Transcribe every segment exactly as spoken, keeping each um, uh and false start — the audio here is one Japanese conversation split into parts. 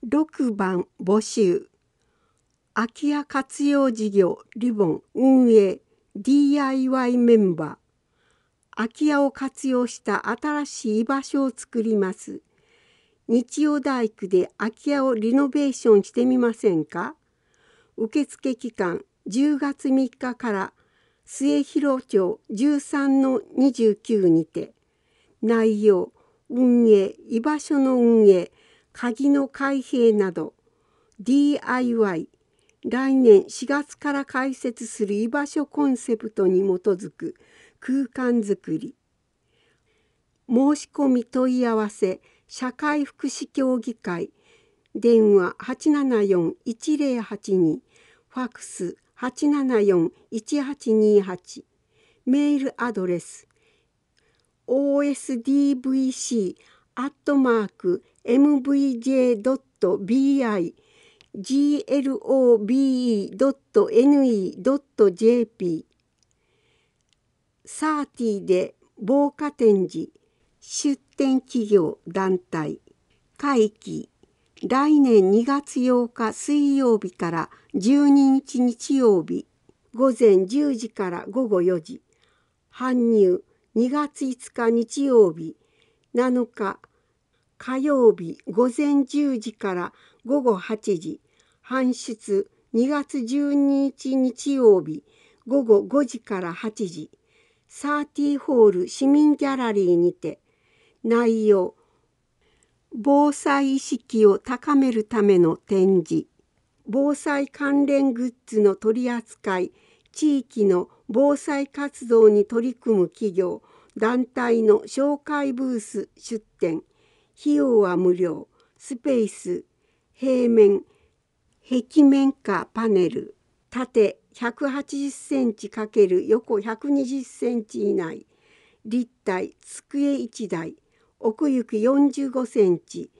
ろくばん募集。空き家活用事業リボン運営 ディーアイワイ メンバー。空き家を活用した新しい居場所を作ります。日曜大工で空き家をリノベーションしてみませんか？受付期間じゅうがつみっかから末広町じゅうさんのにじゅうきゅうにて。内容、運営、居場所の運営、鍵の開閉など ディーアイワイ、来年しがつから開設する居場所コンセプトに基づく空間づくり。申し込み問い合わせ社会福祉協議会電話 はちななよん いちぜろはちに ファックス はちななよん いちはちにはち、メールアドレス オーエスディーブイシー アットマーク エムブイジェー ドット ビーアイ ジーエルオービーイー ドット エヌイー ドット ジェーピー サーティで防火展示出展企業団体会期来年にがつようか水曜日からじゅうににち日曜日ごぜんじゅうじからごごよじ搬入にがついつか日曜日なのか火曜日ごぜんじゅうじからごごはちじ搬出にがつじゅうににち日曜日ごごごじからはちじサーティホール市民ギャラリーにて。内容、防災意識を高めるための展示、防災関連グッズの取り扱い、地域の防災活動に取り組む企業団体の紹介ブース出展、費用は無料、スペース平面壁面下パネル、縦ひゃくはちじゅっセンチ×横ひゃくにじゅっセンチ以内、立体机いちだい、奥行きよんじゅうごセンチ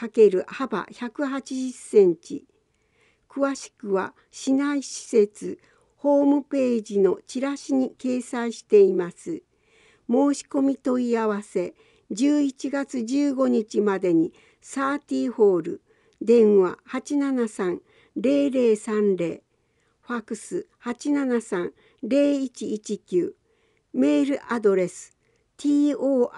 ×幅ひゃくはちじゅっセンチ。詳しくは市内施設ホームページのチラシに掲載しています。申し込み問い合わせじゅういちがつじゅうごにちまでにサーティホール電話 はちななさん ぜろぜろさんぜろ、ファックス はちななさん ぜろいちいちきゅう、メールアドレス トイ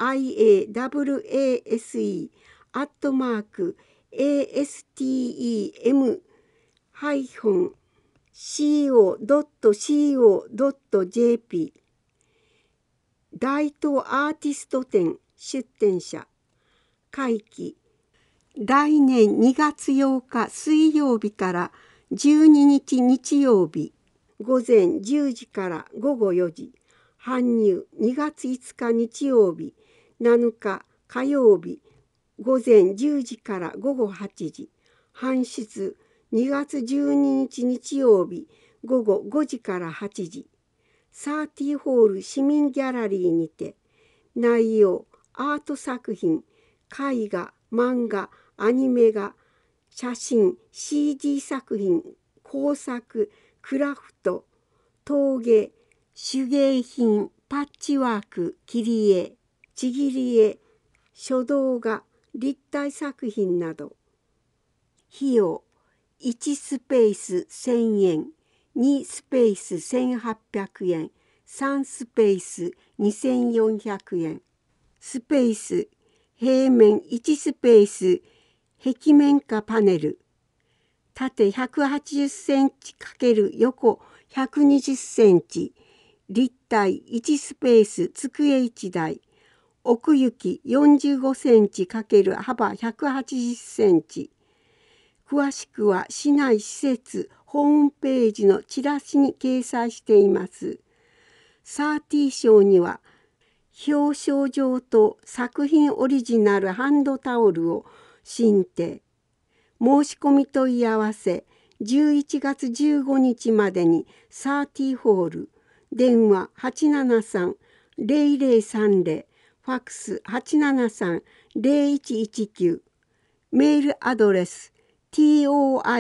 アス アットマーク エーエスティーイーエム ハイフン シーオー ドット シーオー ドット ジェーピー 大東アーティスト展出展者会期来年にがつようか水曜日からじゅうににち日曜日ごぜんじゅうじからごごよじ搬入にがついつか日曜日なのか火曜日ごぜんじゅうじからごごはちじ搬出にがつじゅうににち日曜日ごごごじからはちじサーティホール市民ギャラリーにて。内容アート作品絵画漫画アニメ画写真 シージー 作品工作クラフト陶芸手芸品パッチワーク切り絵ちぎり絵書道画立体作品など。費用いちスペースせんえん、にスペースせんはっぴゃくえん、さんスペースにせんよんひゃくえん。スペース平面いちスペース壁面下パネル、縦ひゃくはちじゅっセンチ×横ひゃくにじゅっセンチ、立体いちスペース机いちだい、奥行きよんじゅうごセンチ×幅ひゃくはちじゅっセンチ。詳しくは市内施設ホームページのチラシに掲載しています。サーティ賞には表彰状と作品オリジナルハンドタオルを進呈。申し込み問い合わせじゅういちがつじゅうごにちまでにサーティホール電話 はちななさん ぜろぜろさんぜろ、ファックス はちななさん ぜろいちいちきゅう、メールアドレス トイア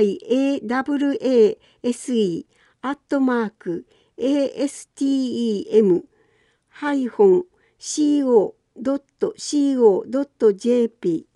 ス アットマーク エーエスティーイーエム ハイフン シーオー ドット シーオー ドット ジェーピー